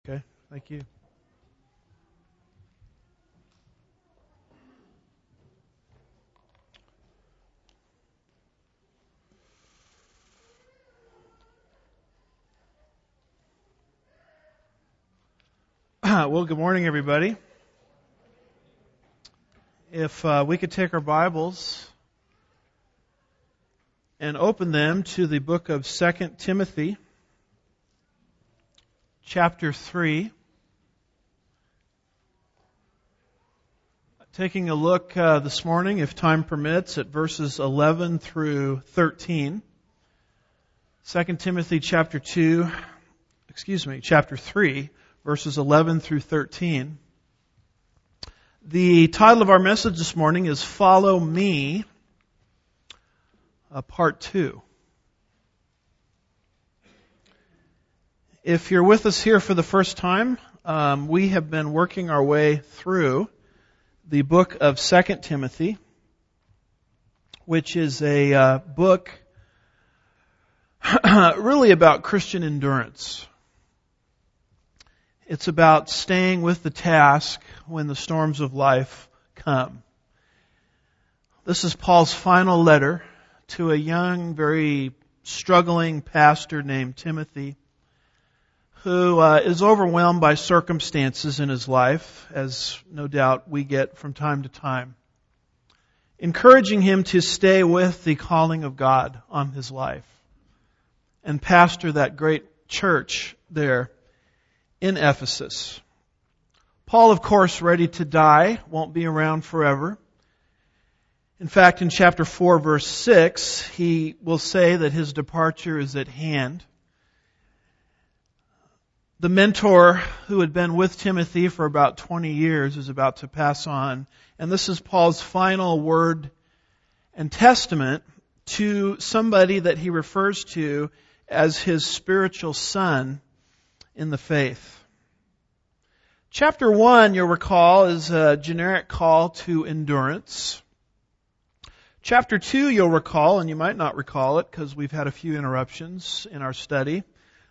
Okay, thank you. Well, good morning, everybody. If we could take our Bibles and open them to the book of 2 Timothy, chapter 3. Taking a look this morning, if time permits, at verses 11 through 13. 2 Timothy chapter 3, verses 11 through 13. The title of our message this morning is Follow Me, Part 2. If you're with us here for the first time, we have been working our way through the book of 2 Timothy, which is a book really about Christian endurance. It's about staying with the task when the storms of life come. This is Paul's final letter to a young, very struggling pastor named Timothy, who is overwhelmed by circumstances in his life, as no doubt we get from time to time, encouraging him to stay with the calling of God on his life and pastor that great church there in Ephesus. Paul, of course, ready to die, won't be around forever. In fact, in chapter 4, verse 6, he will say that his departure is at hand. The mentor who had been with Timothy for about 20 years is about to pass on. And this is Paul's final word and testament to somebody that he refers to as his spiritual son in the faith. Chapter 1, you'll recall, is a generic call to endurance. Chapter 2, you'll recall, and you might not recall it because we've had a few interruptions in our study.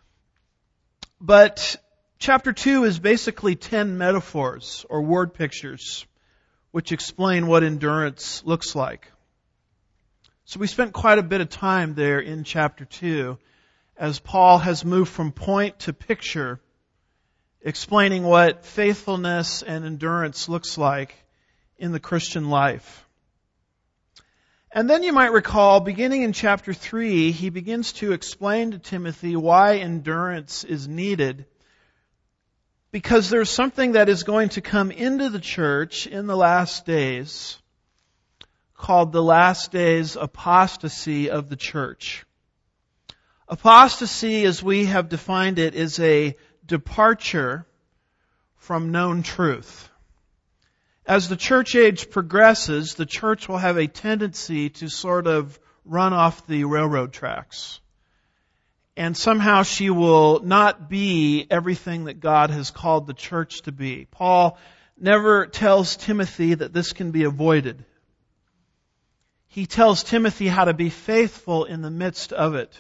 But chapter 2 is basically 10 metaphors or word pictures which explain what endurance looks like. So we spent quite a bit of time there in chapter 2 as Paul has moved from point to picture, explaining what faithfulness and endurance looks like in the Christian life. And then you might recall, beginning in chapter 3, he begins to explain to Timothy why endurance is needed. Because there's something that is going to come into the church in the last days called the last days apostasy of the church. Apostasy, as we have defined it, is a departure from known truth. As the church age progresses, the church will have a tendency to sort of run off the railroad tracks. And somehow she will not be everything that God has called the church to be. Paul never tells Timothy that this can be avoided. He tells Timothy how to be faithful in the midst of it.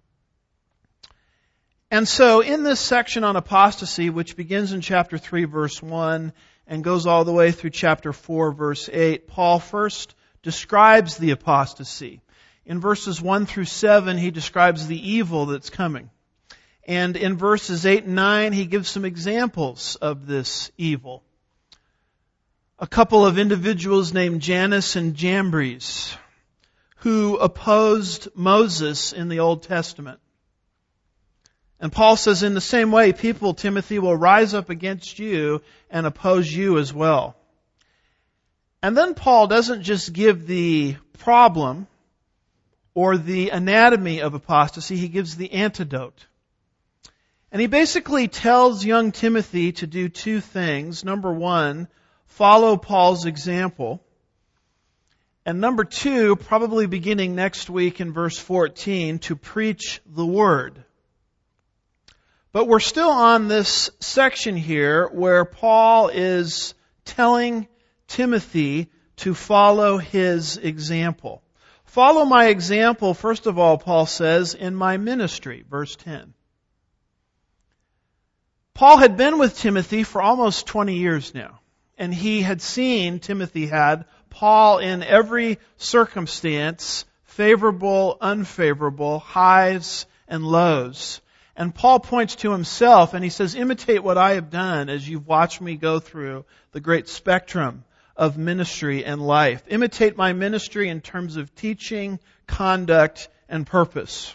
And so in this section on apostasy, which begins in chapter 3, verse 1, and goes all the way through chapter 4, verse 8, Paul first describes the apostasy. In verses 1 through 7, he describes the evil that's coming. And in verses 8 and 9, he gives some examples of this evil. A couple of individuals named Jannes and Jambres, who opposed Moses in the Old Testament. And Paul says, in the same way, people, Timothy, will rise up against you and oppose you as well. And then Paul doesn't just give the problem or the anatomy of apostasy, he gives the antidote. And he basically tells young Timothy to do two things. Number one, follow Paul's example. And number two, probably beginning next week in verse 14, to preach the word. But we're still on this section here where Paul is telling Timothy to follow his example. Follow my example, first of all, Paul says, in my ministry, verse 10. Paul had been with Timothy for almost 20 years now, and he had seen, Timothy had, Paul in every circumstance, favorable, unfavorable, highs and lows. And Paul points to himself and he says, imitate what I have done as you've watched me go through the great spectrum of ministry and life. Imitate my ministry in terms of teaching, conduct, and purpose.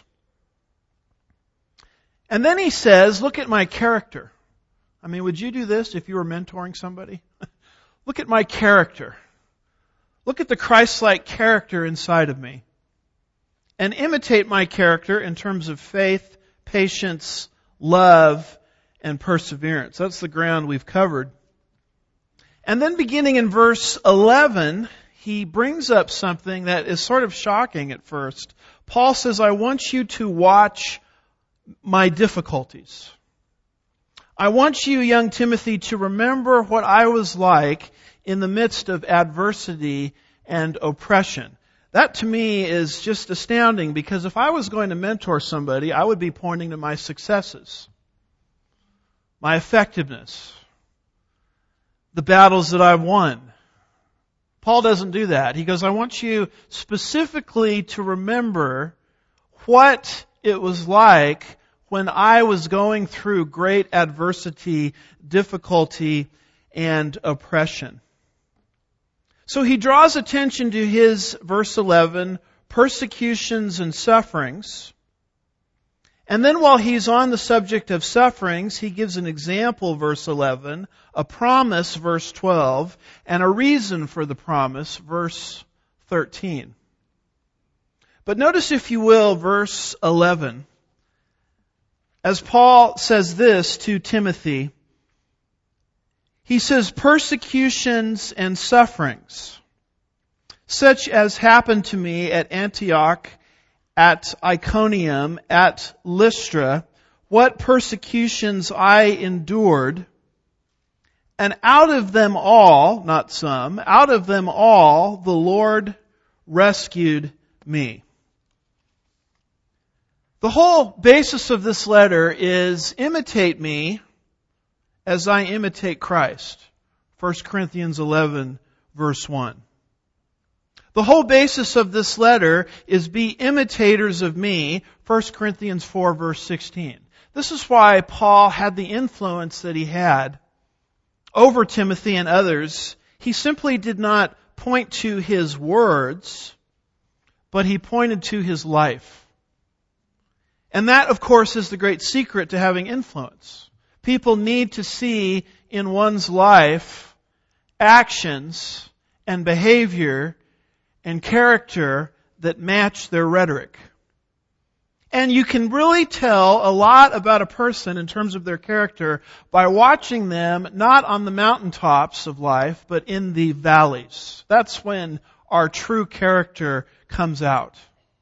And then he says, look at my character. I mean, would you do this if you were mentoring somebody? Look at my character. Look at the Christ-like character inside of me. And imitate my character in terms of faith, patience, love, and perseverance. That's the ground we've covered. And then beginning in verse 11, he brings up something that is sort of shocking at first. Paul says, I want you to watch my difficulties. I want you, young Timothy, to remember what I was like in the midst of adversity and oppression. That to me is just astounding, because if I was going to mentor somebody, I would be pointing to my successes, my effectiveness, the battles that I've won. Paul doesn't do that. He goes, I want you specifically to remember what it was like when I was going through great adversity, difficulty, and oppression. So he draws attention to his, verse 11, persecutions and sufferings. And then while he's on the subject of sufferings, he gives an example, verse 11, a promise, verse 12, and a reason for the promise, verse 13. But notice, if you will, verse 11. As Paul says this to Timothy, he says, persecutions and sufferings, such as happened to me at Antioch, at Iconium, at Lystra, what persecutions I endured, and out of them all, not some, out of them all the Lord rescued me. The whole basis of this letter is imitate me as I imitate Christ. 1 Corinthians 11, verse 1. The whole basis of this letter is be imitators of me. 1 Corinthians 4, verse 16. This is why Paul had the influence that he had over Timothy and others. He simply did not point to his words, but he pointed to his life. And that, of course, is the great secret to having influence. People need to see in one's life actions and behavior and character that match their rhetoric. And you can really tell a lot about a person in terms of their character by watching them not on the mountaintops of life, but in the valleys. That's when our true character comes out.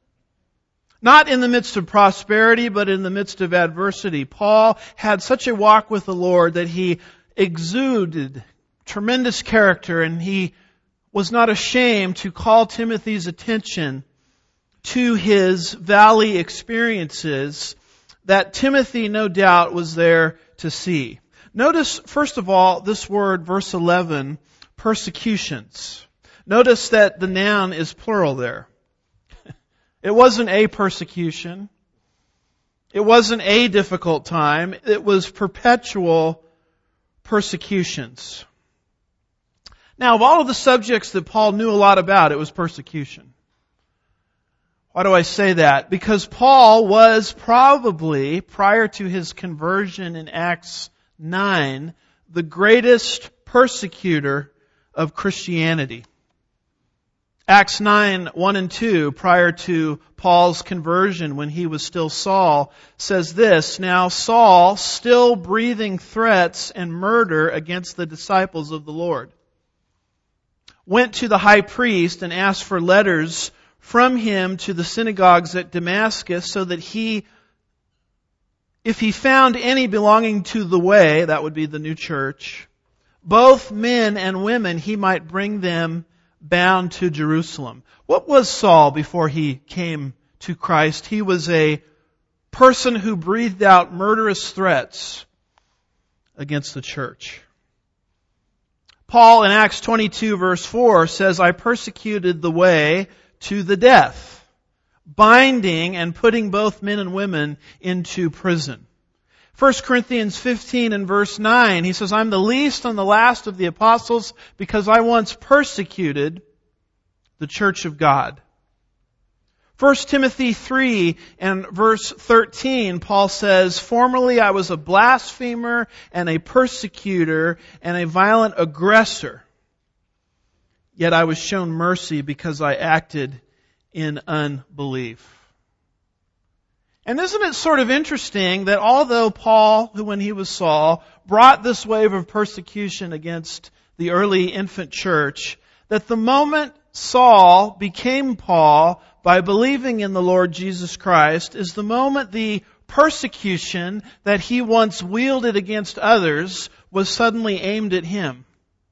Not in the midst of prosperity, but in the midst of adversity. Paul had such a walk with the Lord that he exuded tremendous character, and he was not ashamed to call Timothy's attention to his valley experiences that Timothy, no doubt, was there to see. Notice, first of all, this word, verse 11, persecutions. Notice that the noun is plural there. It wasn't a persecution. It wasn't a difficult time. It was perpetual persecutions. Now, of all of the subjects that Paul knew a lot about, it was persecution. Why do I say that? Because Paul was probably, prior to his conversion in Acts 9, the greatest persecutor of Christianity. Acts 9, 1 and 2, prior to Paul's conversion when he was still Saul, says this, Now Saul, still breathing threats and murder against the disciples of the Lord, went to the high priest and asked for letters from him to the synagogues at Damascus, so that if he found any belonging to the way, that would be the new church, both men and women, he might bring them bound to Jerusalem. What was Saul before he came to Christ? He was a person who breathed out murderous threats against the church. Paul in Acts 22 verse 4 says, I persecuted the way to the death, binding and putting both men and women into prison. 1 Corinthians 15 and verse 9, he says, I'm the least and the last of the apostles because I once persecuted the church of God. 1 Timothy 3 and verse 13, Paul says, formerly I was a blasphemer and a persecutor and a violent aggressor. Yet I was shown mercy because I acted in unbelief. And isn't it sort of interesting that although Paul, who when he was Saul, brought this wave of persecution against the early infant church, that the moment Saul became Paul by believing in the Lord Jesus Christ is the moment the persecution that he once wielded against others was suddenly aimed at him.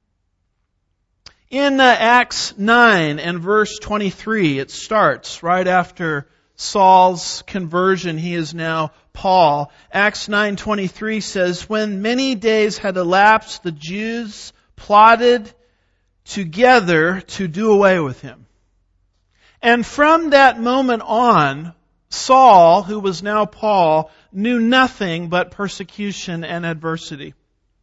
In Acts 9 and verse 23, it starts right after Saul's conversion. He is now Paul. Acts 9:23 says, when many days had elapsed, the Jews plotted together to do away with him. And from that moment on, Saul, who was now Paul, knew nothing but persecution and adversity.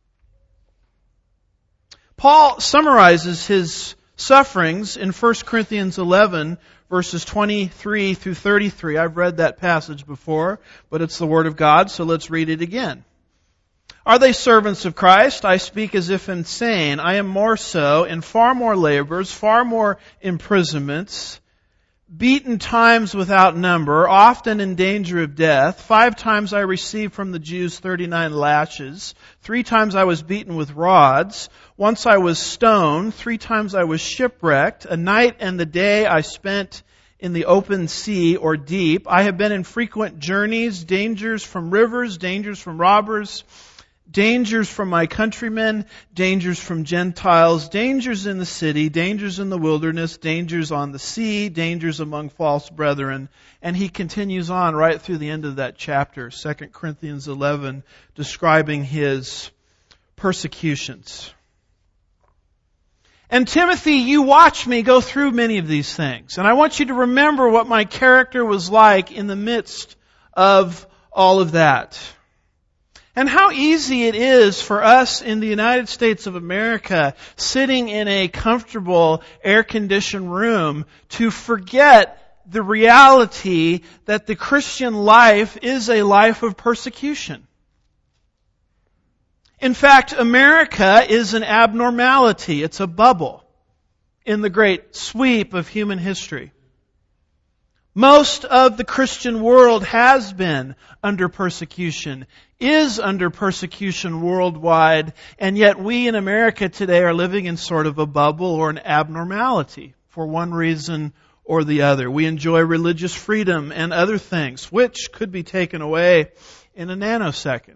Paul summarizes his sufferings in 1 Corinthians 11, verses 23 through 33. I've read that passage before, but it's the Word of God, so let's read it again. Are they servants of Christ? I speak as if insane. I am more so, in far more labors, far more imprisonments, beaten times without number, often in danger of death. 5 times I received from the Jews 39 lashes. 3 times I was beaten with rods. Once I was stoned. 3 times I was shipwrecked. A night and the day I spent in the open sea or deep. I have been in frequent journeys, dangers from rivers, dangers from robbers, dangers from my countrymen, dangers from Gentiles, dangers in the city, dangers in the wilderness, dangers on the sea, dangers among false brethren. And he continues on right through the end of that chapter, 2 Corinthians 11, describing his persecutions. And Timothy, you watch me go through many of these things. And I want you to remember what my character was like in the midst of all of that. And how easy it is for us in the United States of America, sitting in a comfortable, air-conditioned room, to forget the reality that the Christian life is a life of persecution. In fact, America is an abnormality. It's a bubble in the great sweep of human history. Most of the Christian world has been under persecution, is under persecution worldwide, and yet we in America today are living in sort of a bubble or an abnormality for one reason or the other. We enjoy religious freedom and other things, which could be taken away in a nanosecond.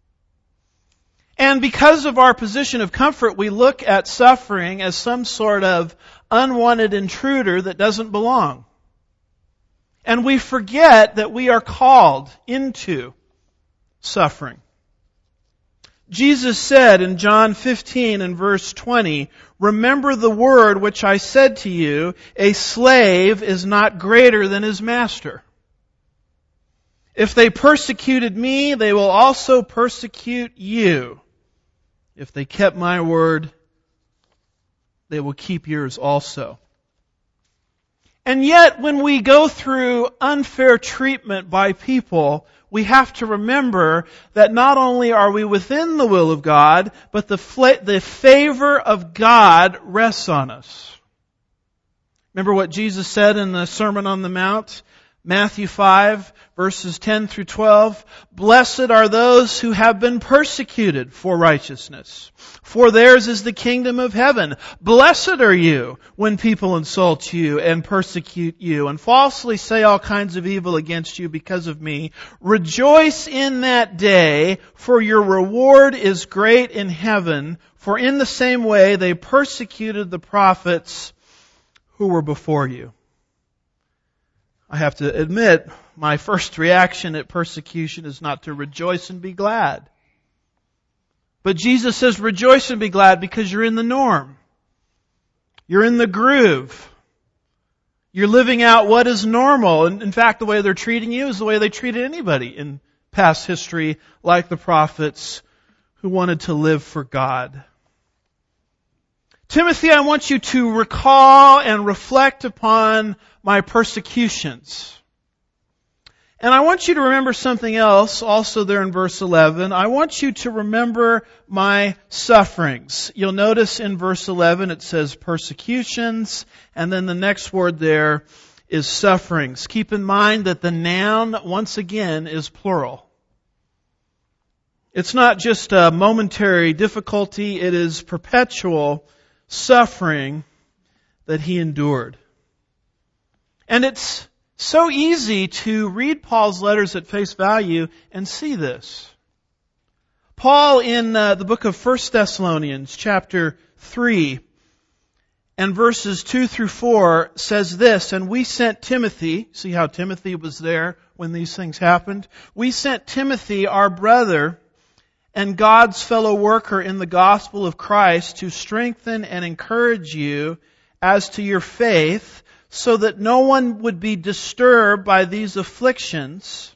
And because of our position of comfort, we look at suffering as some sort of unwanted intruder that doesn't belong. And we forget that we are called into suffering. Jesus said in John 15 and verse 20, remember the word which I said to you, a slave is not greater than his master. If they persecuted me, they will also persecute you. If they kept my word, they will keep yours also. And yet, when we go through unfair treatment by people, we have to remember that not only are we within the will of God, but the favor of God rests on us. Remember what Jesus said in the Sermon on the Mount? Matthew 5, verses 10 through 12. Blessed are those who have been persecuted for righteousness, for theirs is the kingdom of heaven. Blessed are you when people insult you and persecute you and falsely say all kinds of evil against you because of me. Rejoice in that day, for your reward is great in heaven. For in the same way they persecuted the prophets who were before you. I have to admit, my first reaction at persecution is not to rejoice and be glad. But Jesus says, rejoice and be glad because you're in the norm. You're in the groove. You're living out what is normal. And in fact, the way they're treating you is the way they treated anybody in past history, like the prophets who wanted to live for God. Timothy, I want you to recall and reflect upon my persecutions. And I want you to remember something else also there in verse 11. I want you to remember my sufferings. You'll notice in verse 11 it says persecutions, and then the next word there is sufferings. Keep in mind that the noun, once again, is plural. It's not just a momentary difficulty, it is perpetual suffering that he endured. And it's so easy to read Paul's letters at face value and see this. Paul in the book of 1 Thessalonians chapter 3 and verses 2 through 4 says this, and we sent Timothy, see how Timothy was there when these things happened? We sent Timothy, our brother, and God's fellow worker in the gospel of Christ to strengthen and encourage you as to your faith, so that no one would be disturbed by these afflictions.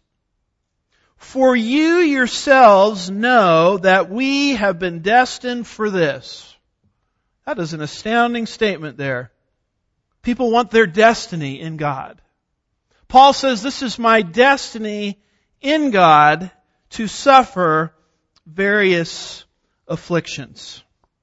For you yourselves know that we have been destined for this. That is an astounding statement there. People want their destiny in God. Paul says, this is my destiny in God to suffer various afflictions.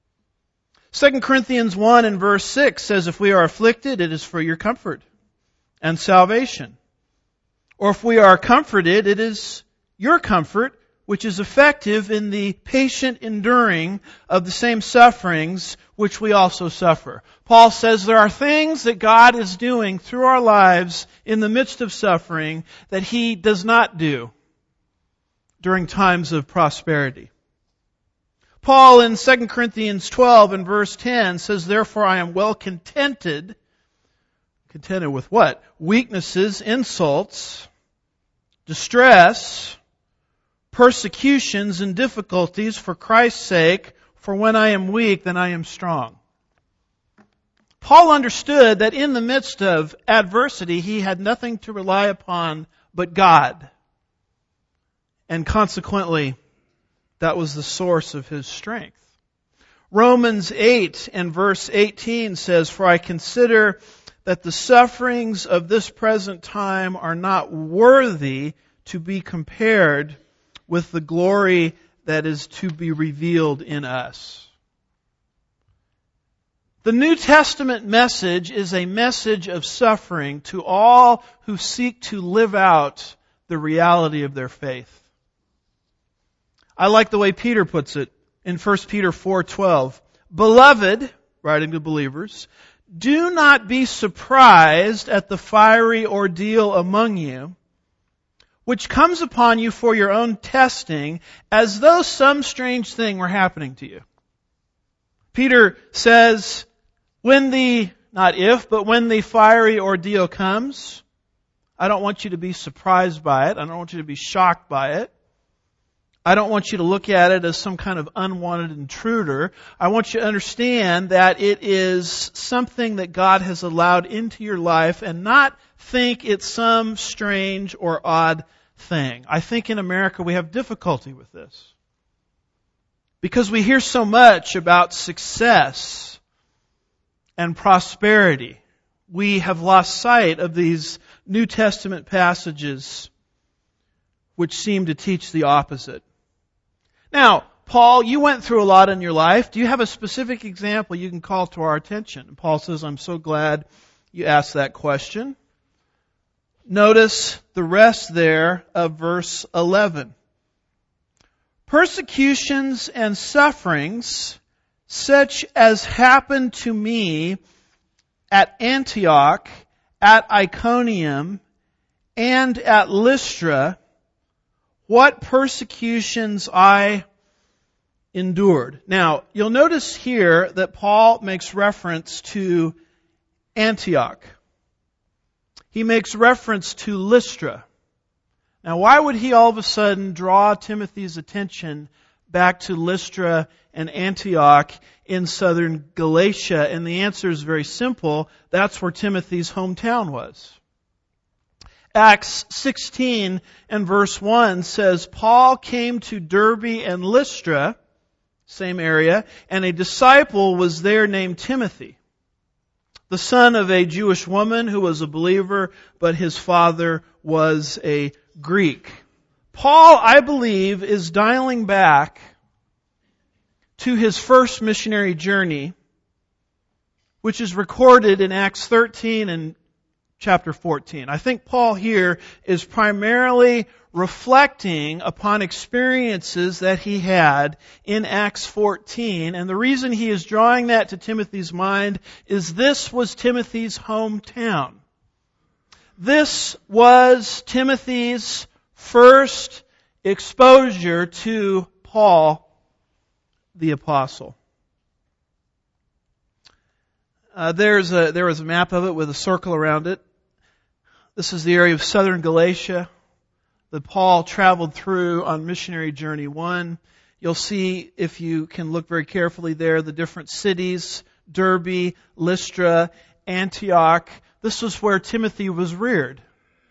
2 Corinthians 1 and verse 6 says, if we are afflicted, it is for your comfort and salvation. Or if we are comforted, it is your comfort, which is effective in the patient enduring of the same sufferings which we also suffer. Paul says there are things that God is doing through our lives in the midst of suffering that He does not do during times of prosperity. Paul in 2 Corinthians 12 and verse 10 says, therefore I am well contented. Contented with what? Weaknesses, insults, distress, persecutions, and difficulties for Christ's sake, for when I am weak, then I am strong. Paul understood that in the midst of adversity, he had nothing to rely upon but God. And consequently, that was the source of his strength. Romans 8 and verse 18 says, for I consider that the sufferings of this present time are not worthy to be compared with the glory that is to be revealed in us. The New Testament message is a message of suffering to all who seek to live out the reality of their faith. I like the way Peter puts it in 1 Peter 4:12. Beloved, writing to believers, do not be surprised at the fiery ordeal among you, which comes upon you for your own testing, as though some strange thing were happening to you. Peter says, when the fiery ordeal comes, I don't want you to be surprised by it. I don't want you to be shocked by it. I don't want you to look at it as some kind of unwanted intruder. I want you to understand that it is something that God has allowed into your life and not think it's some strange or odd thing. I think in America we have difficulty with this because we hear so much about success and prosperity. We have lost sight of these New Testament passages which seem to teach the opposite. Now, Paul, you went through a lot in your life. Do you have a specific example you can call to our attention? And Paul says, I'm so glad you asked that question. Notice the rest there of verse 11. Persecutions and sufferings, such as happened to me at Antioch, at Iconium, and at Lystra, what persecutions I endured. Now, you'll notice here that Paul makes reference to Antioch. He makes reference to Lystra. Now, why would he all of a sudden draw Timothy's attention back to Lystra and Antioch in southern Galatia? And the answer is very simple. That's where Timothy's hometown was. Acts 16 and verse 1 says, Paul came to Derbe and Lystra, same area, and a disciple was there named Timothy, the son of a Jewish woman who was a believer, but his father was a Greek. Paul, I believe, is dialing back to his first missionary journey, which is recorded in Acts 13 and chapter 14. I think Paul here is primarily reflecting upon experiences that he had in Acts 14. And the reason he is drawing that to Timothy's mind is this was Timothy's hometown. This was Timothy's first exposure to Paul the Apostle. There was a map of it with a circle around it. This is the area of southern Galatia that Paul traveled through on missionary journey 1. You'll see, if you can look very carefully there, the different cities, Derbe, Lystra, Antioch. This was where Timothy was reared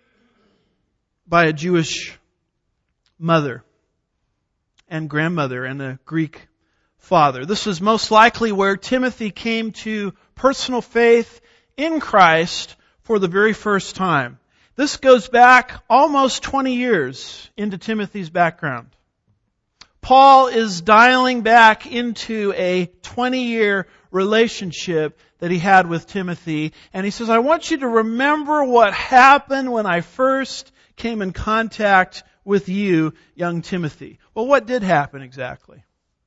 by a Jewish mother and grandmother and a Greek father. This was most likely where Timothy came to personal faith in Christ for the very first time. This goes back almost 20 years into Timothy's background. Paul is dialing back into a 20-year relationship that he had with Timothy, and he says, I want you to remember what happened when I first came in contact with you, young Timothy. Well, what did happen exactly?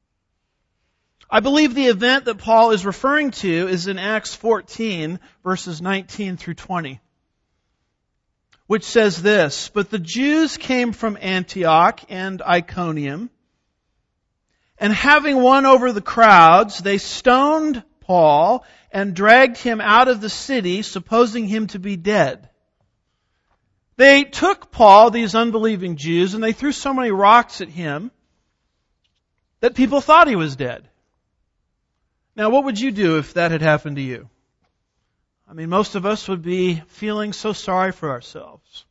I believe the event that Paul is referring to is in Acts 14, verses 19 through 20, which says this, But the Jews came from Antioch and Iconium, and having won over the crowds, they stoned Paul and dragged him out of the city, supposing him to be dead. They took Paul, these unbelieving Jews, and they threw so many rocks at him that people thought he was dead. Now, what would you do if that had happened to you? I mean, most of us would be feeling so sorry for ourselves.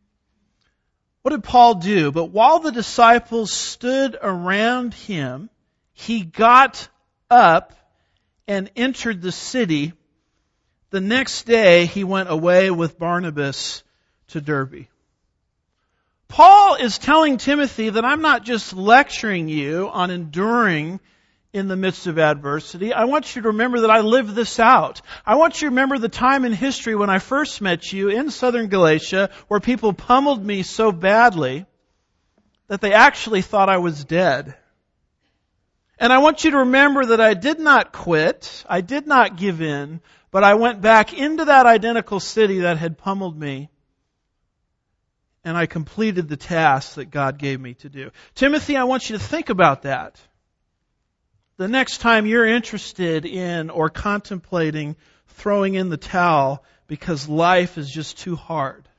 What did Paul do? But while the disciples stood around him, he got up and entered the city. The next day, he went away with Barnabas to Derbe. Paul is telling Timothy that I'm not just lecturing you on enduring in the midst of adversity. I want you to remember that I lived this out. I want you to remember the time in history when I first met you in southern Galatia where people pummeled me so badly that they actually thought I was dead. And I want you to remember that I did not quit, I did not give in, but I went back into that identical city that had pummeled me, and I completed the task that God gave me to do. Timothy, I want you to think about that. The next time you're interested in or contemplating throwing in the towel because life is just too hard.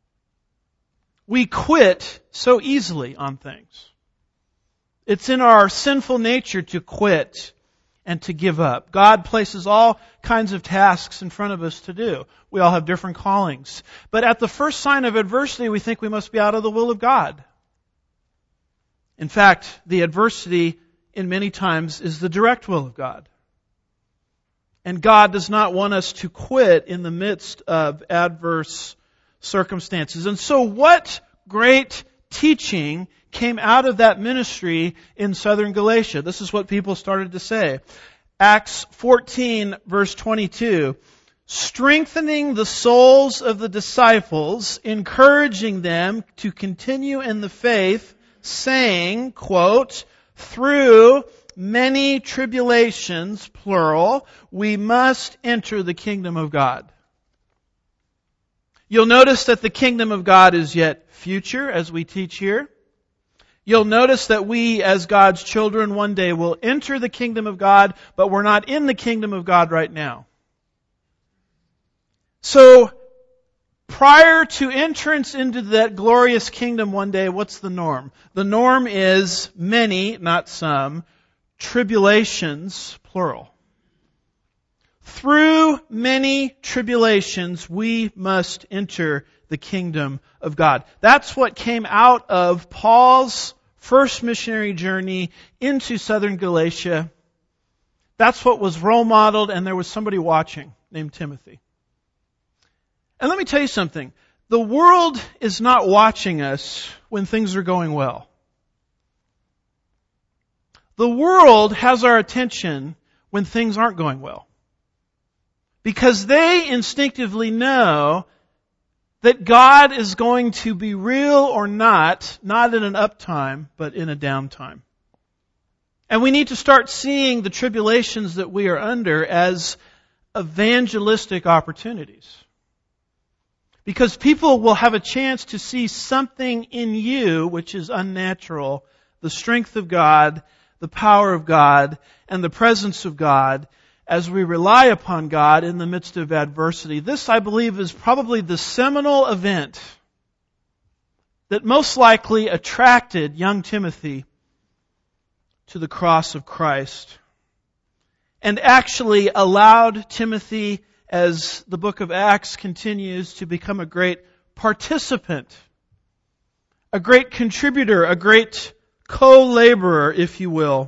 We quit so easily on things. It's in our sinful nature to quit and to give up. God places all kinds of tasks in front of us to do. We all have different callings. But at the first sign of adversity, we think we must be out of the will of God. In fact, the adversity in many times is the direct will of God. And God does not want us to quit in the midst of adverse circumstances. And so what great teaching came out of that ministry in southern Galatia? This is what people started to say. Acts 14, verse 22. Strengthening the souls of the disciples, encouraging them to continue in the faith, saying, quote, through many tribulations, plural, we must enter the kingdom of God. You'll notice that the kingdom of God is yet future, as we teach here. You'll notice that we, as God's children, one day will enter the kingdom of God, but we're not in the kingdom of God right now. So, prior to entrance into that glorious kingdom one day, what's the norm? The norm is many, not some, tribulations, plural. Through many tribulations, we must enter the kingdom of God. That's what came out of Paul's first missionary journey into southern Galatia. That's what was role modeled, and there was somebody watching named Timothy. And let me tell you something. The world is not watching us when things are going well. The world has our attention when things aren't going well. Because they instinctively know that God is going to be real or not in an uptime, but in a downtime. And we need to start seeing the tribulations that we are under as evangelistic opportunities. Because people will have a chance to see something in you which is unnatural, the strength of God, the power of God, and the presence of God as we rely upon God in the midst of adversity. This, I believe, is probably the seminal event that most likely attracted young Timothy to the cross of Christ and actually allowed Timothy, as the book of Acts continues, to become a great participant, a great contributor, a great co-laborer, if you will,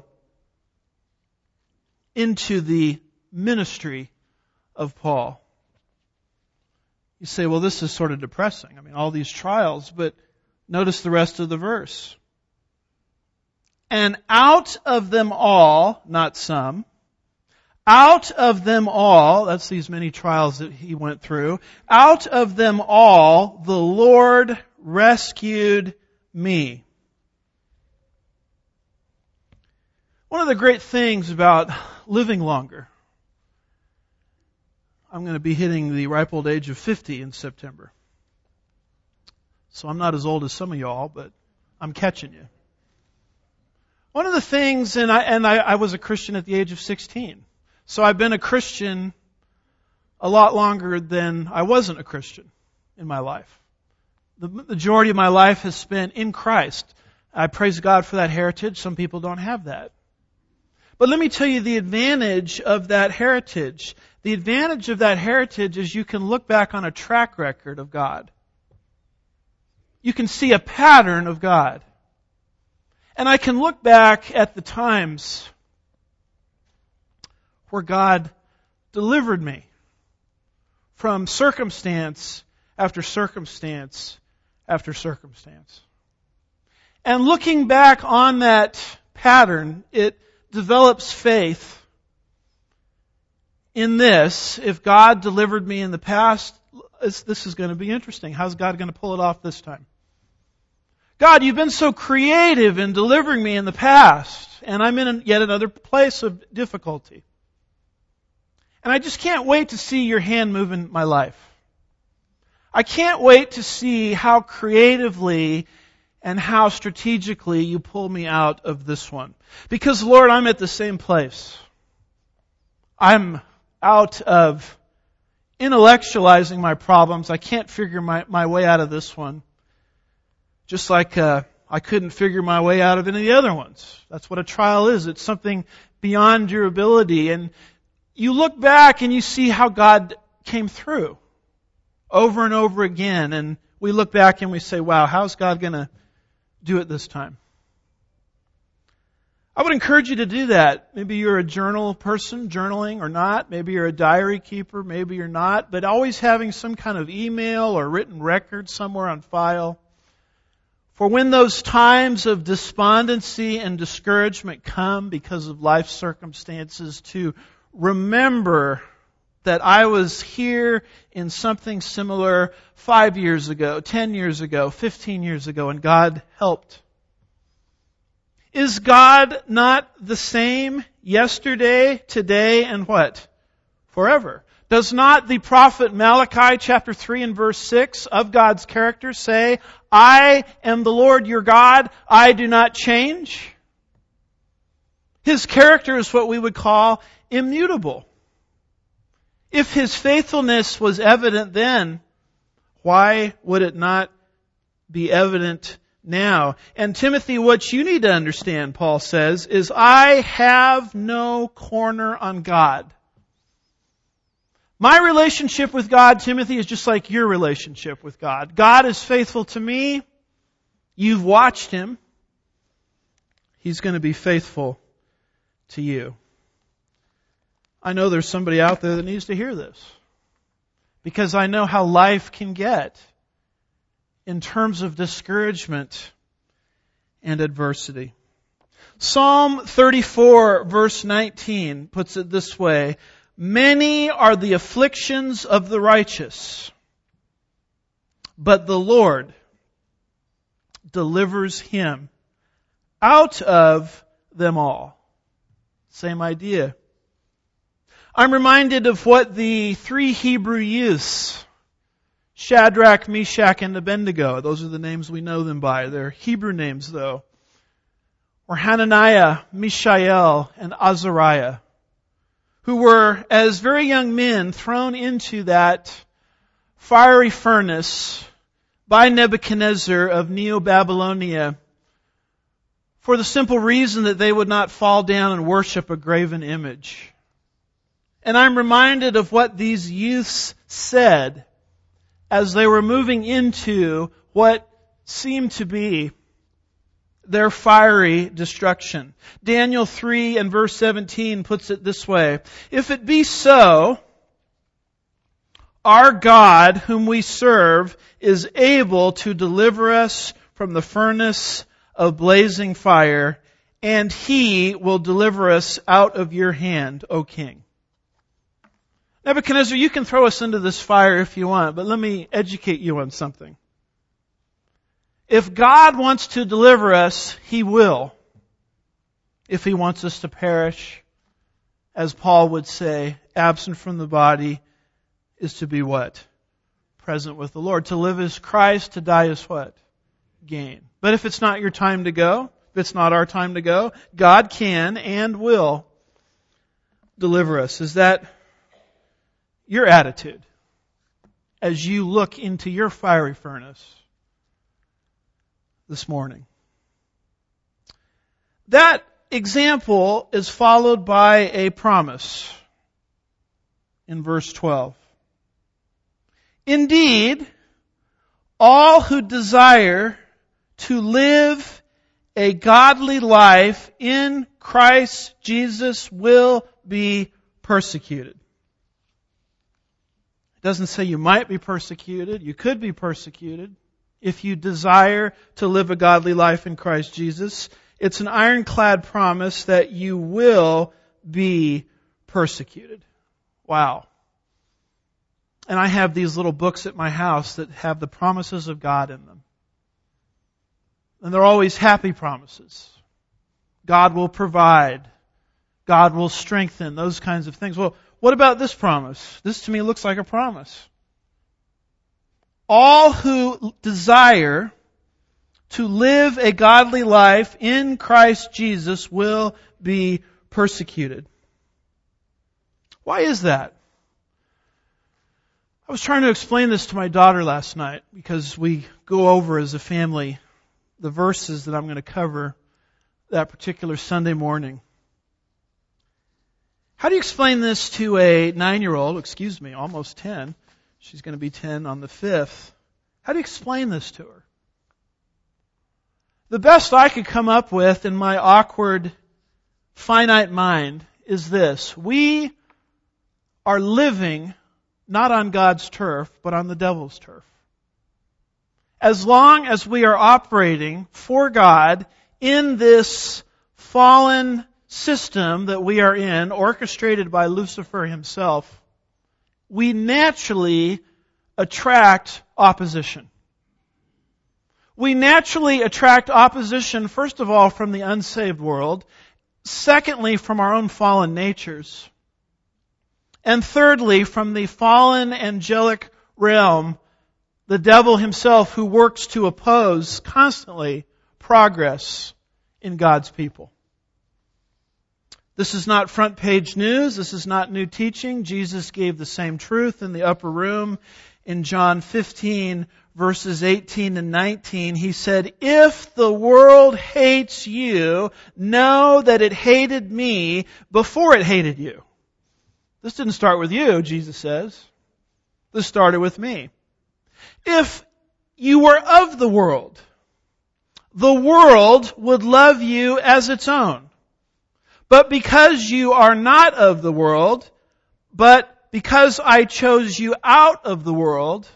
into the ministry of Paul. You say, well, this is sort of depressing. I mean, all these trials, but notice the rest of the verse. And out of them all, not some, out of them all, that's these many trials that he went through, out of them all, the Lord rescued me. One of the great things about living longer, I'm going to be hitting the ripe old age of 50 in September. So I'm not as old as some of y'all, but I'm catching you. One of the things, and I was a Christian at the age of 16. So I've been a Christian a lot longer than I wasn't a Christian in my life. The majority of my life has spent in Christ. I praise God for that heritage. Some people don't have that. But let me tell you the advantage of that heritage. The advantage of that heritage is you can look back on a track record of God. You can see a pattern of God. And I can look back at the times where God delivered me from circumstance after circumstance after circumstance. And looking back on that pattern, it develops faith in this. If God delivered me in the past, this is going to be interesting. How's God going to pull it off this time? God, you've been so creative in delivering me in the past, and I'm in yet another place of difficulty. And I just can't wait to see your hand move in my life. I can't wait to see how creatively and how strategically you pull me out of this one. Because, Lord, I'm at the same place. I'm out of intellectualizing my problems. I can't figure my way out of this one. Just like I couldn't figure my way out of any of the other ones. That's what a trial is. It's something beyond your ability. And you look back and you see how God came through over and over again. And we look back and we say, wow, how's God going to do it this time? I would encourage you to do that. Maybe you're a journal person, journaling or not. Maybe you're a diary keeper. Maybe you're not. But always having some kind of email or written record somewhere on file. For when those times of despondency and discouragement come because of life circumstances, to remember that I was here in something similar 5 years ago, 10 years ago, 15 years ago, and God helped. Is God not the same yesterday, today, and what? Forever. Does not the prophet Malachi chapter 3 and verse 6 of God's character say, I am the Lord your God, I do not change? His character is what we would call immutable. If His faithfulness was evident then, Why would it not be evident now? And Timothy, what you need to understand, Paul says, is I have no corner on God. My relationship with God, Timothy, is just like your relationship with God. God is faithful to me. You've watched Him. He's going to be faithful to you. I know there's somebody out there that needs to hear this, because I know how life can get in terms of discouragement and adversity. Psalm 34 verse 19 puts it this way: many are the afflictions of the righteous, but the Lord delivers him out of them all. Same idea. I'm reminded of what the three Hebrew youths, Shadrach, Meshach, and Abednego, those are the names we know them by. They're Hebrew names though. Or Hananiah, Mishael, and Azariah, who were, as very young men, thrown into that fiery furnace by Nebuchadnezzar of Neo-Babylonia for the simple reason that they would not fall down and worship a graven image. And I'm reminded of what these youths said as they were moving into what seemed to be their fiery destruction. Daniel 3 and verse 17 puts it this way: if it be so, our God whom we serve is able to deliver us from the furnace of blazing fire, and He will deliver us out of your hand, O King. Nebuchadnezzar, you can throw us into this fire if you want, but let me educate you on something. If God wants to deliver us, He will. If He wants us to perish, as Paul would say, absent from the body is to be what? Present with the Lord. To live is Christ, to die is what? Gain. But if it's not your time to go, if it's not our time to go, God can and will deliver us. Is that your attitude as you look into your fiery furnace this morning? That example is followed by a promise in verse 12. Indeed, all who desire to live a godly life in Christ Jesus will be persecuted. It doesn't say you might be persecuted. You could be persecuted if you desire to live a godly life in Christ Jesus. It's an ironclad promise that you will be persecuted. Wow. And I have these little books at my house that have the promises of God in them. And they're always happy promises. God will provide. God will strengthen. Those kinds of things. Well, what about this promise? This to me looks like a promise. All who desire to live a godly life in Christ Jesus will be persecuted. Why is that? I was trying to explain this to my daughter last night because we go over as a family the verses that I'm going to cover that particular Sunday morning. How do you explain this to a 9-year-old, almost 10. She's going to be 10 on the 5th. How do you explain this to her? The best I could come up with in my awkward, finite mind is this: we are living not on God's turf, but on the devil's turf. As long as we are operating for God in this fallen system that we are in, orchestrated by Lucifer himself, we naturally attract opposition. We naturally attract opposition, first of all, from the unsaved world, secondly, from our own fallen natures, and thirdly, from the fallen angelic realm, the devil himself, who works to oppose constantly progress in God's people. This is not front page news. This is not new teaching. Jesus gave the same truth in the upper room in John 15, verses 18 and 19. He said, "If the world hates you, know that it hated me before it hated you." This didn't start with you, Jesus says. This started with me. If you were of the world would love you as its own. But because you are not of the world, but because I chose you out of the world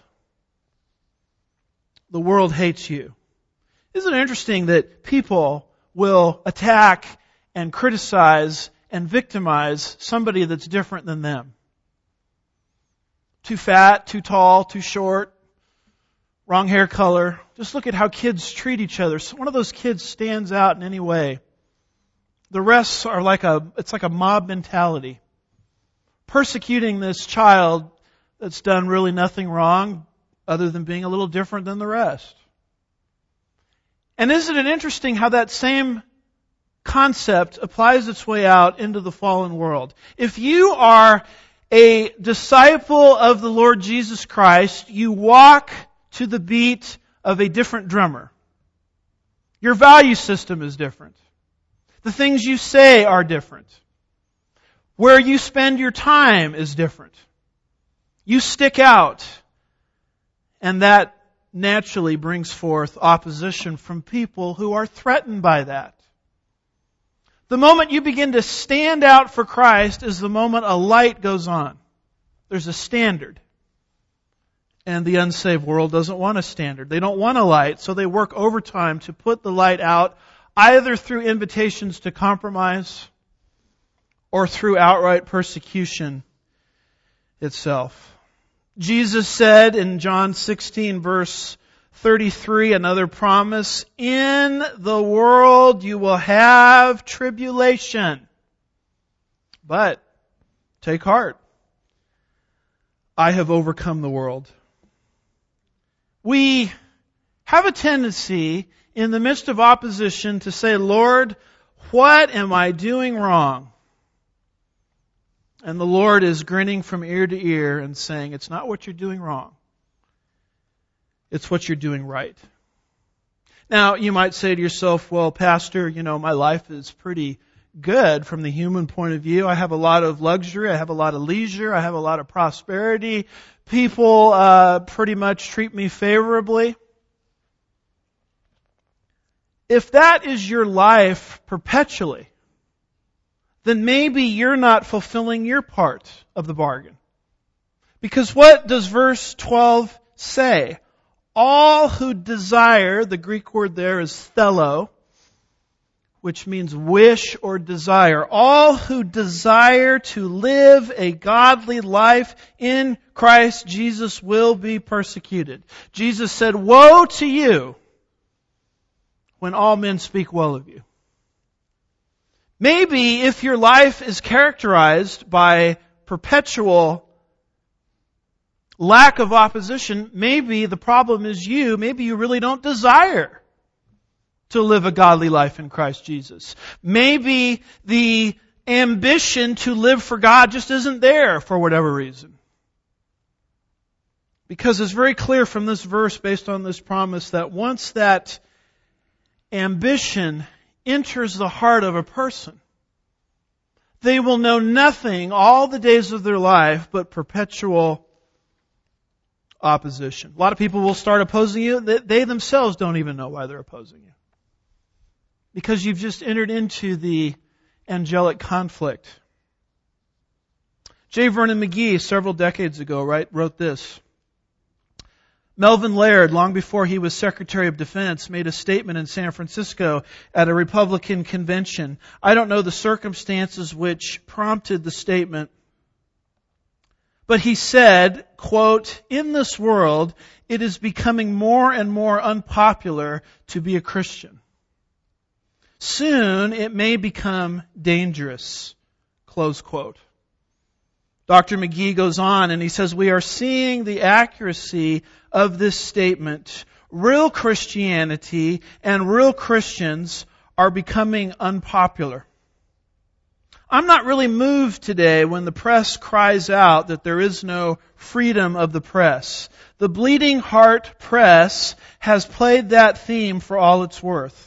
hates you. Isn't it interesting that people will attack and criticize and victimize somebody that's different than them? Too fat, too tall, too short, wrong hair color. Just look at how kids treat each other. So one of those kids stands out in any way. The rest are it's like a mob mentality. Persecuting this child that's done really nothing wrong other than being a little different than the rest. And isn't it interesting how that same concept applies its way out into the fallen world? If you are a disciple of the Lord Jesus Christ, you walk to the beat of a different drummer. Your value system is different. The things you say are different. Where you spend your time is different. You stick out. And that naturally brings forth opposition from people who are threatened by that. The moment you begin to stand out for Christ is the moment a light goes on. There's a standard. And the unsaved world doesn't want a standard. They don't want a light, so they work overtime to put the light out, either through invitations to compromise or through outright persecution itself. Jesus said in John 16, verse 33, another promise, "In the world you will have tribulation. But take heart. I have overcome the world." We have a tendency in the midst of opposition to say, "Lord, what am I doing wrong?" And the Lord is grinning from ear to ear and saying, "It's not what you're doing wrong. It's what you're doing right." Now, you might say to yourself, "Well, Pastor, my life is pretty good from the human point of view. I have a lot of luxury. I have a lot of leisure. I have a lot of prosperity. People pretty much treat me favorably." If that is your life perpetually, then maybe you're not fulfilling your part of the bargain. Because what does verse 12 say? All who desire, the Greek word there is thelo, which means wish or desire. All who desire to live a godly life in Christ Jesus will be persecuted. Jesus said, "Woe to you when all men speak well of you." Maybe if your life is characterized by perpetual lack of opposition, maybe the problem is you. Maybe you really don't desire to live a godly life in Christ Jesus. Maybe the ambition to live for God just isn't there for whatever reason. Because it's very clear from this verse, based on this promise, that once that ambition enters the heart of a person, they will know nothing all the days of their life but perpetual opposition. A lot of people will start opposing you. They themselves don't even know why they're opposing you. Because you've just entered into the angelic conflict. J. Vernon McGee, several decades ago, wrote this. Melvin Laird, long before he was Secretary of Defense, made a statement in San Francisco at a Republican convention. I don't know the circumstances which prompted the statement, but he said, quote, "In this world, it is becoming more and more unpopular to be a Christian. Soon it may become dangerous," close quote. Dr. McGee goes on and he says, "We are seeing the accuracy of this statement. Real Christianity and real Christians are becoming unpopular. I'm not really moved today when the press cries out that there is no freedom of the press. The Bleeding Heart Press has played that theme for all it's worth.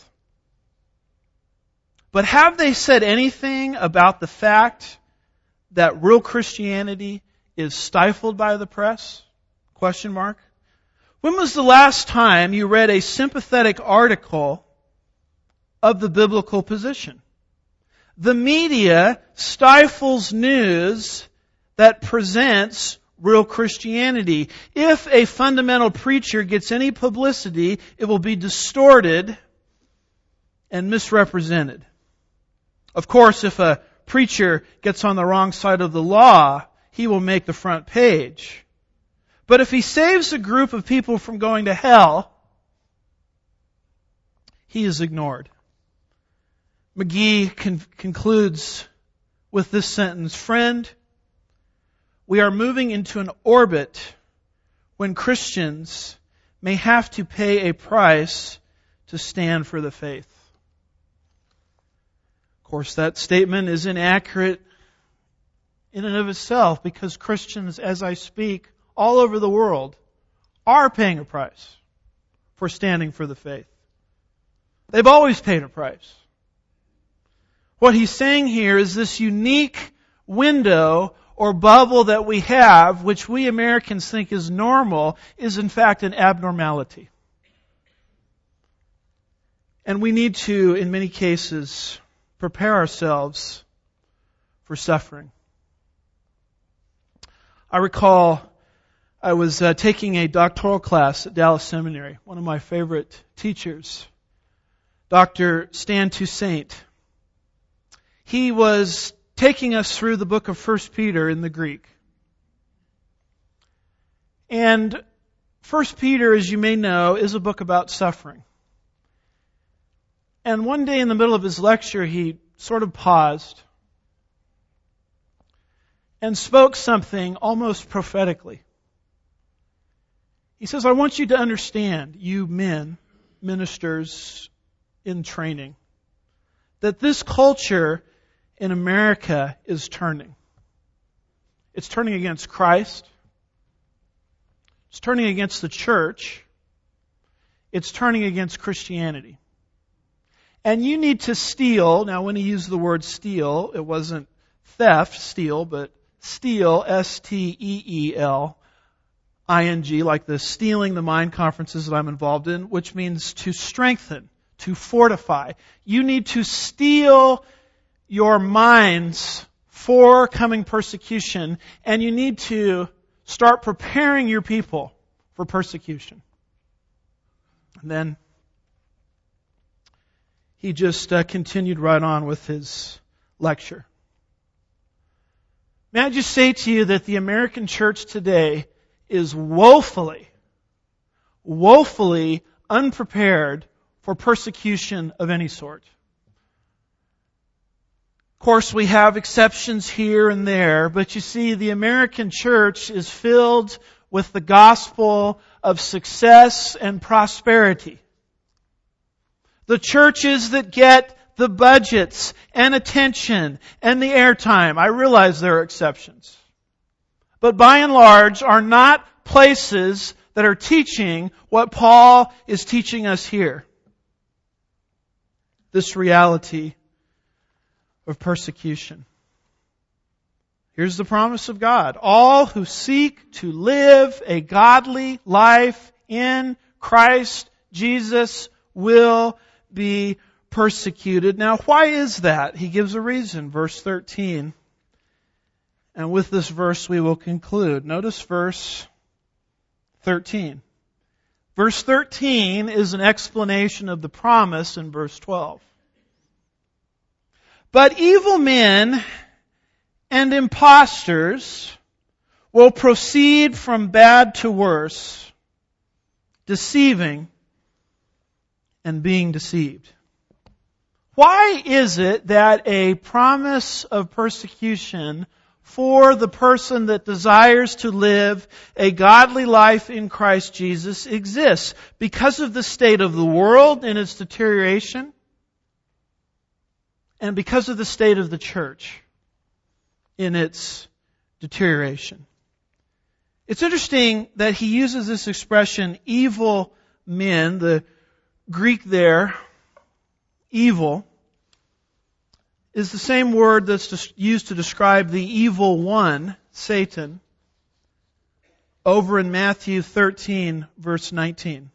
But have they said anything about the fact that real Christianity is stifled by the press? Question mark. When was the last time you read a sympathetic article of the biblical position? The media stifles news that presents real Christianity. If a fundamental preacher gets any publicity, it will be distorted and misrepresented. Of course, if a preacher gets on the wrong side of the law, he will make the front page. But if he saves a group of people from going to hell, he is ignored. McGee concludes with this sentence, "Friend, we are moving into an orbit when Christians may have to pay a price to stand for the faith." Of course, that statement is inaccurate in and of itself because Christians, as I speak, all over the world are paying a price for standing for the faith. They've always paid a price. What he's saying here is this unique window or bubble that we have, which we Americans think is normal, is in fact an abnormality. And we need to, in many cases, prepare ourselves for suffering. I recall I was taking a doctoral class at Dallas Seminary. One of my favorite teachers, Dr. Stan Toussaint. He was taking us through the book of 1 Peter in the Greek. And 1 Peter, as you may know, is a book about suffering. And one day in the middle of his lecture, he sort of paused and spoke something almost prophetically. He says, "I want you to understand, you men, ministers in training, that this culture in America is turning. It's turning against Christ. It's turning against the church. It's turning against Christianity. And you need to steal." Now, when he used the word steal, it wasn't theft, steal, but steal, S-T-E-E-L-I-N-G, like the Stealing the Mind conferences that I'm involved in, which means to strengthen, to fortify. You need to steel your minds for coming persecution, and you need to start preparing your people for persecution. And then he just continued right on with his lecture. May I just say to you that the American church today is woefully unprepared for persecution of any sort. Of course, we have exceptions here and there, but you see, the American church is filled with the gospel of success and prosperity. The churches that get the budgets and attention and the airtime, I realize there are exceptions, but by and large are not places that are teaching what Paul is teaching us here. This reality of persecution. Here's the promise of God. All who seek to live a godly life in Christ Jesus will be persecuted. Now, why is that? He gives a reason, verse 13. And with this verse we will conclude. Notice verse 13. Verse 13 is an explanation of the promise in verse 12. But evil men and impostors will proceed from bad to worse, deceiving and being deceived. Why is it that a promise of persecution for the person that desires to live a godly life in Christ Jesus exists? Because of the state of the world and its deterioration, and because of the state of the church. in its deterioration. It's interesting that he uses this expression, evil men. The Greek there, evil, is the same word that's used to describe the evil one, Satan, over in Matthew 13, verse 19.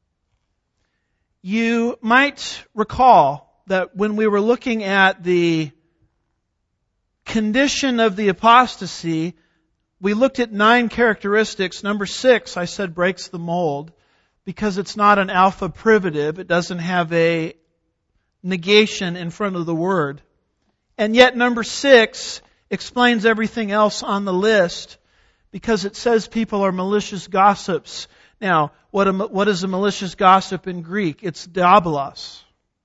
You might recall that when we were looking at the condition of the apostasy, we looked at 9 characteristics. Number 6, I said, breaks the mold because it's not an alpha privative. It doesn't have a negation in front of the word. And yet number 6 explains everything else on the list because it says people are malicious gossips. Now, what is a malicious gossip in Greek? It's diabolos.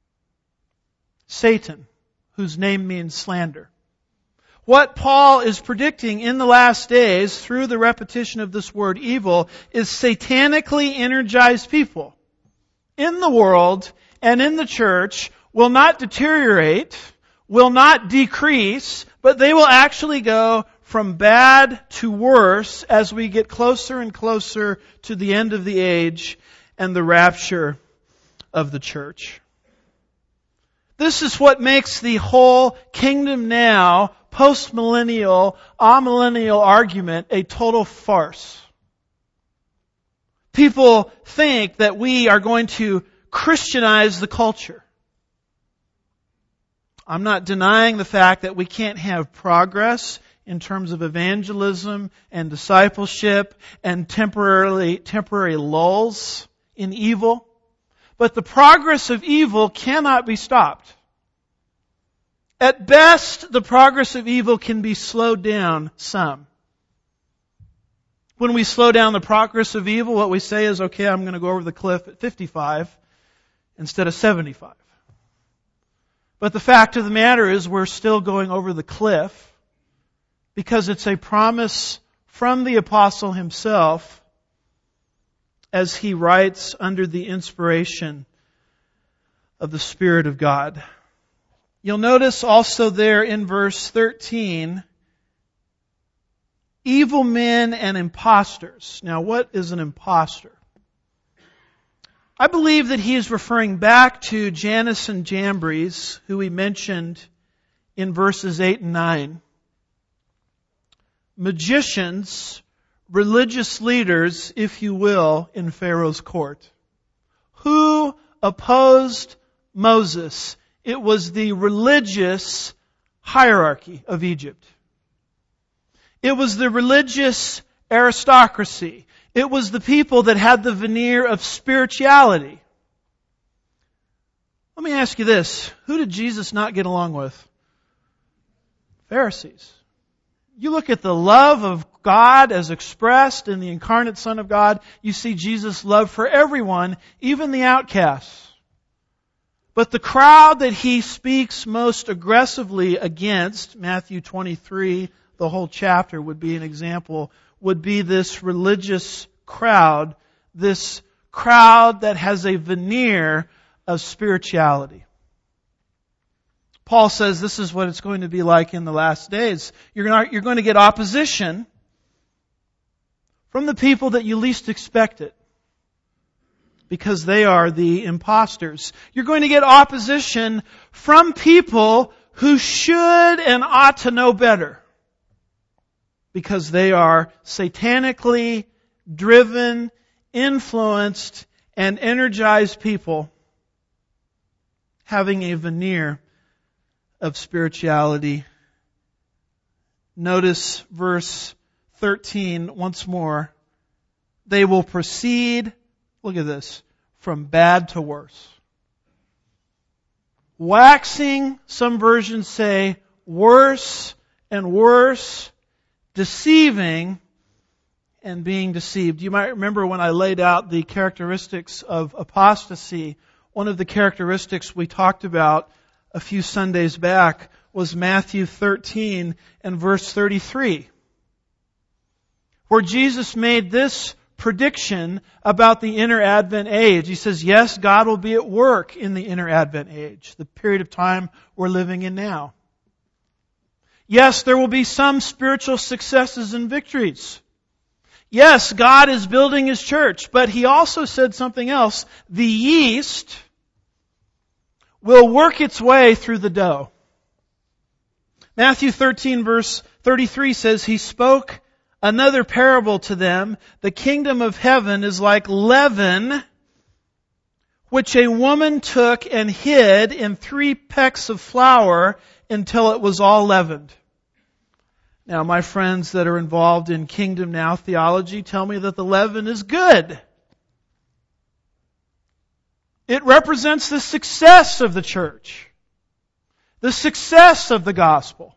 Satan, whose name means slander. What Paul is predicting in the last days through the repetition of this word evil is satanically energized people in the world and in the church will not deteriorate, will not decrease, but they will actually go from bad to worse as we get closer and closer to the end of the age and the rapture of the church. This is what makes the whole kingdom now, post-millennial, amillennial argument a total farce. People think that we are going to Christianize the culture. I'm not denying the fact that we can't have progress in terms of evangelism and discipleship and temporary lulls in evil. But the progress of evil cannot be stopped. At best, the progress of evil can be slowed down some. When we slow down the progress of evil, what we say is, okay, I'm going to go over the cliff at 55 instead of 75. But the fact of the matter is we're still going over the cliff because it's a promise from the apostle himself as he writes under the inspiration of the Spirit of God. You'll notice also there in verse 13, evil men and impostors. Now, what is an impostor? I believe that he is referring back to Jannes and Jambres, who he mentioned in verses 8 and 9. Magicians, religious leaders, if you will, in Pharaoh's court, who opposed Moses. It was the religious hierarchy of Egypt. It was the religious aristocracy. It was the people that had the veneer of spirituality. Let me ask you this. Who did Jesus not get along with? Pharisees. You look at the love of God as expressed in the incarnate Son of God, you see Jesus' love for everyone, even the outcasts. But the crowd that he speaks most aggressively against, Matthew 23, the whole chapter would be an example, would be this religious crowd, this crowd that has a veneer of spirituality. Paul says this is what it's going to be like in the last days. You're going to get opposition from the people that you least expect it, because they are the imposters. You're going to get opposition from people who should and ought to know better, because they are satanically driven, influenced, and energized people having a veneer of spirituality. Notice verse 13 once more. They will proceed, look at this, from bad to worse. Waxing, some versions say, worse and worse, deceiving and being deceived. You might remember when I laid out the characteristics of apostasy, one of the characteristics we talked about a few Sundays back was Matthew 13 and verse 33, where Jesus made this prediction about the inner Advent age. He says, yes, God will be at work in the inner Advent age, the period of time we're living in now. Yes, there will be some spiritual successes and victories. Yes, God is building His church, but He also said something else. The yeast will work its way through the dough. Matthew 13 verse 33 says, He spoke another parable to them. The kingdom of heaven is like leaven, which a woman took and hid in 3 pecks of flour until it was all leavened. Now, my friends that are involved in Kingdom Now theology tell me that the leaven is good. It represents the success of the church, the success of the gospel.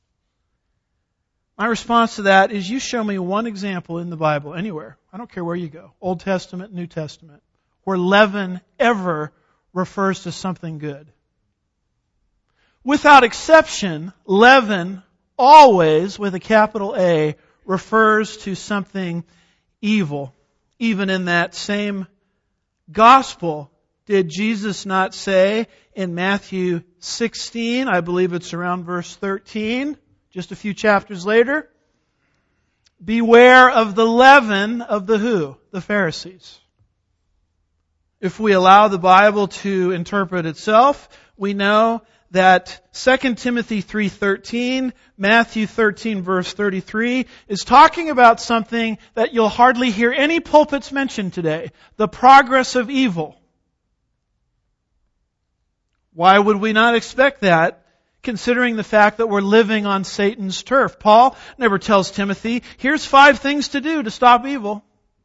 My response to that is, you show me one example in the Bible, anywhere, I don't care where you go, Old Testament, New Testament, where leaven ever refers to something good. Without exception, leaven always, with a capital A, refers to something evil. Even in that same gospel, did Jesus not say in Matthew 16, I believe it's around verse 13, just a few chapters later, beware of the leaven of the who? The Pharisees. If we allow the Bible to interpret itself, we know that 2 Timothy 3:13, Matthew 13 verse 33 is talking about something that you'll hardly hear any pulpits mention today, the progress of evil. Why would we not expect that, considering the fact that we're living on Satan's turf? Paul never tells Timothy, here's 5 things to do to stop evil.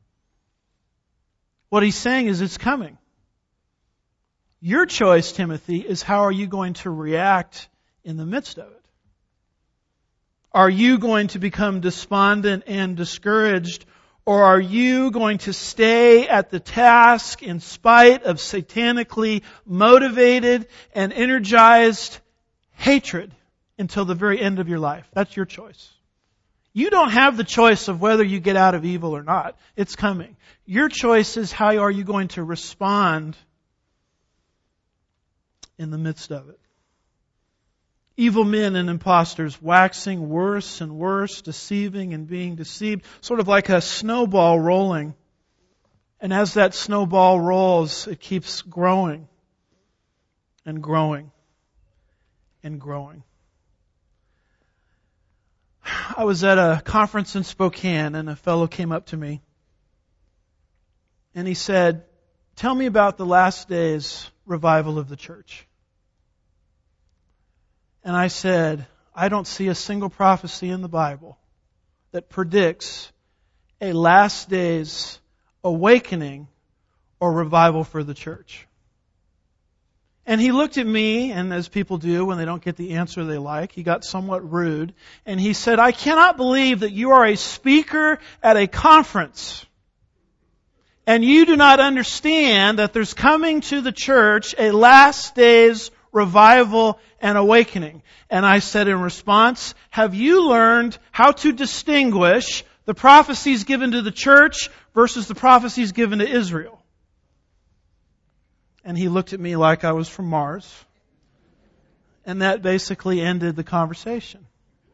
What he's saying is it's coming. Your choice, Timothy, is how are you going to react in the midst of it? Are you going to become despondent and discouraged, or are you going to stay at the task in spite of satanically motivated and energized hatred until the very end of your life? That's your choice. You don't have the choice of whether you get out of evil or not. It's coming. Your choice is how are you going to respond in the midst of it. Evil men and impostors waxing worse and worse, deceiving and being deceived, sort of like a snowball rolling. And as that snowball rolls, it keeps growing and growing and growing. I was at a conference in Spokane and a fellow came up to me and he said, tell me about the last days revival of the church. And I said, I don't see a single prophecy in the Bible that predicts a last days awakening or revival for the church. And he looked at me, and as people do when they don't get the answer they like, he got somewhat rude, and he said, I cannot believe that you are a speaker at a conference and you do not understand that there's coming to the church a last days revival and awakening. And I said in response, have you learned how to distinguish the prophecies given to the church versus the prophecies given to Israel? And he looked at me like I was from Mars. And that basically ended the conversation.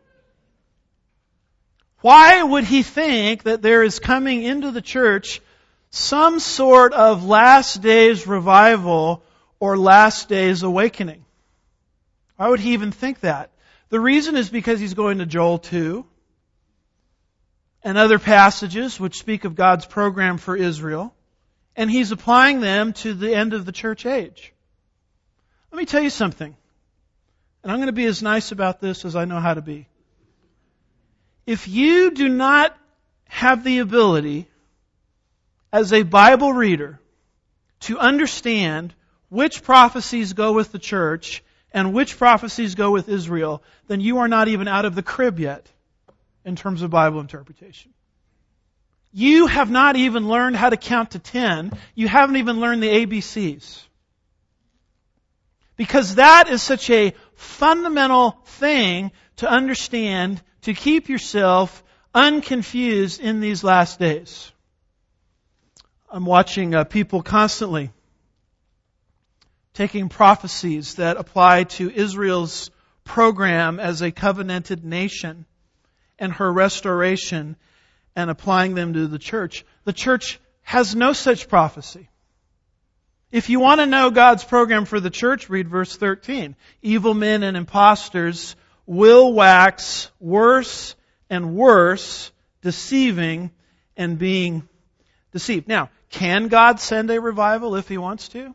Why would he think that there is coming into the church some sort of last days revival or last days awakening? Why would he even think that? The reason is because he's going to Joel 2 and other passages which speak of God's program for Israel, and he's applying them to the end of the church age. Let me tell you something, and I'm going to be as nice about this as I know how to be. If you do not have the ability as a Bible reader to understand which prophecies go with the church and which prophecies go with Israel, then you are not even out of the crib yet in terms of Bible interpretation. You have not even learned how to count to 10. You haven't even learned the ABCs. Because that is such a fundamental thing to understand to keep yourself unconfused in these last days. I'm watching people constantly taking prophecies that apply to Israel's program as a covenanted nation and her restoration and applying them to the church. The church has no such prophecy. If you want to know God's program for the church, read verse 13. Evil men and impostors will wax worse and worse, deceiving and being deceived. Now, can God send a revival if He wants to?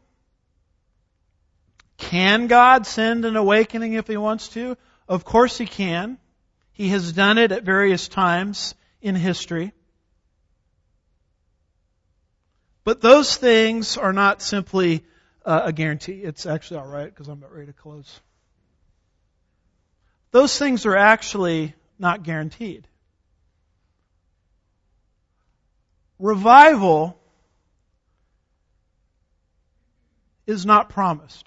Can God send an awakening if He wants to? Of course He can. He has done it at various times in history. But those things are not simply a guarantee. It's actually all right because I'm about ready to close. Those things are actually not guaranteed. Revival is not promised.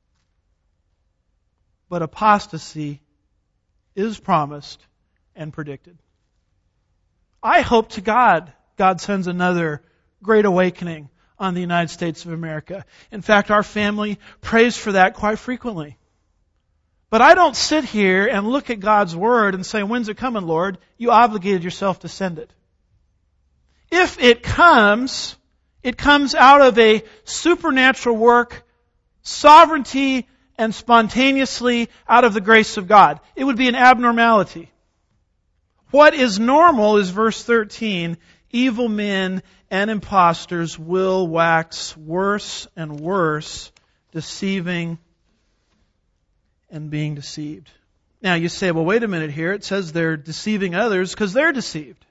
But apostasy is promised and predicted. I hope to God sends another great awakening on the United States of America. In fact, our family prays for that quite frequently. But I don't sit here and look at God's Word and say, when's it coming, Lord? You obligated yourself to send it. If it comes out of a supernatural work, sovereignty, and spontaneously out of the grace of God. It would be an abnormality. What is normal is verse 13, evil men and impostors will wax worse and worse, deceiving and being deceived. Now you say, well, wait a minute here. It says they're deceiving others because they're deceived.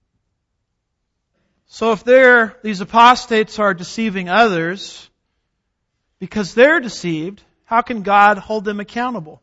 So if these apostates are deceiving others because they're deceived, how can God hold them accountable?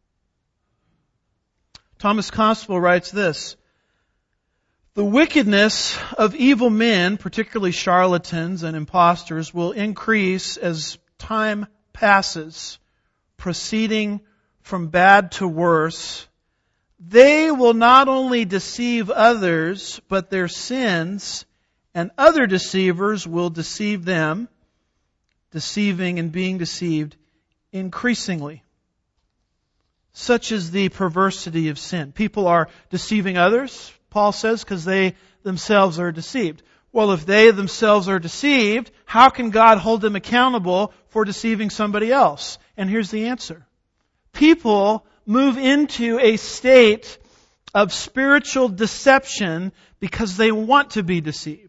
Thomas Constable writes this, the wickedness of evil men, particularly charlatans and impostors, will increase as time passes, proceeding from bad to worse. They will not only deceive others, but their sins and other deceivers will deceive them, deceiving and being deceived increasingly. Such is the perversity of sin. People are deceiving others, Paul says, because they themselves are deceived. Well, if they themselves are deceived, how can God hold them accountable for deceiving somebody else? And here's the answer. People move into a state of spiritual deception because they want to be deceived.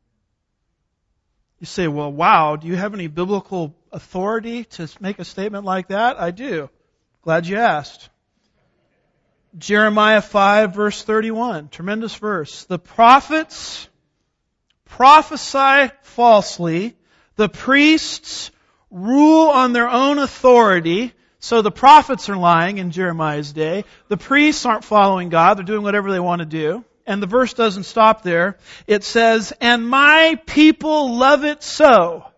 You say, well, wow, do you have any biblical authority to make a statement like that? I do. Glad you asked. Jeremiah 5 verse 31, tremendous verse. The prophets prophesy falsely. The priests rule on their own authority. So the prophets are lying in Jeremiah's day. The priests aren't following God. They're doing whatever they want to do. And the verse doesn't stop there. It says, and my people love it so.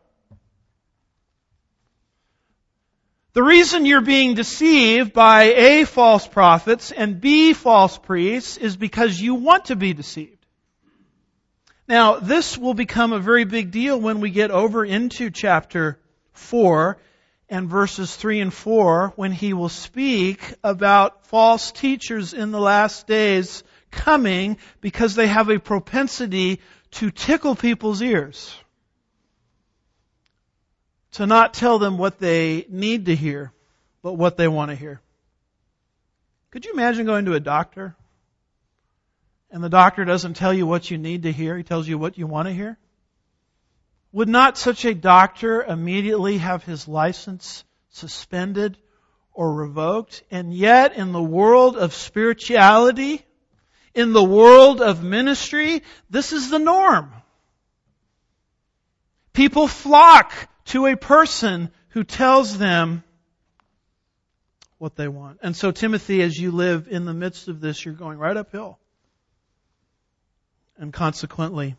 The reason you're being deceived by A, false prophets, and B, false priests, is because you want to be deceived. Now, this will become a very big deal when we get over into chapter 4 and verses 3 and 4, when he will speak about false teachers in the last days coming because they have a propensity to tickle people's ears. To not tell them what they need to hear, but what they want to hear. Could you imagine going to a doctor and the doctor doesn't tell you what you need to hear, he tells you what you want to hear? Would not such a doctor immediately have his license suspended or revoked? And yet, in the world of spirituality, in the world of ministry, this is the norm. People flock to a person who tells them what they want. And so, Timothy, as you live in the midst of this, you're going right uphill. And consequently,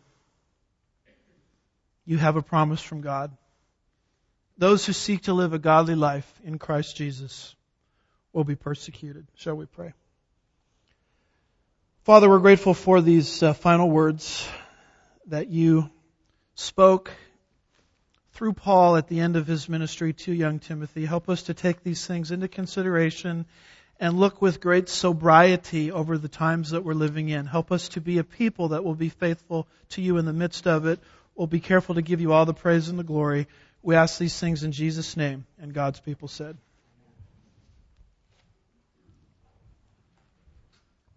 you have a promise from God. Those who seek to live a godly life in Christ Jesus will be persecuted. Shall we pray? Father, we're grateful for these final words that you spoke through Paul at the end of his ministry to young Timothy. Help us to take these things into consideration and look with great sobriety over the times that we're living in. Help us to be a people that will be faithful to you in the midst of it. We'll be careful to give you all the praise and the glory. We ask these things in Jesus' name. And God's people said.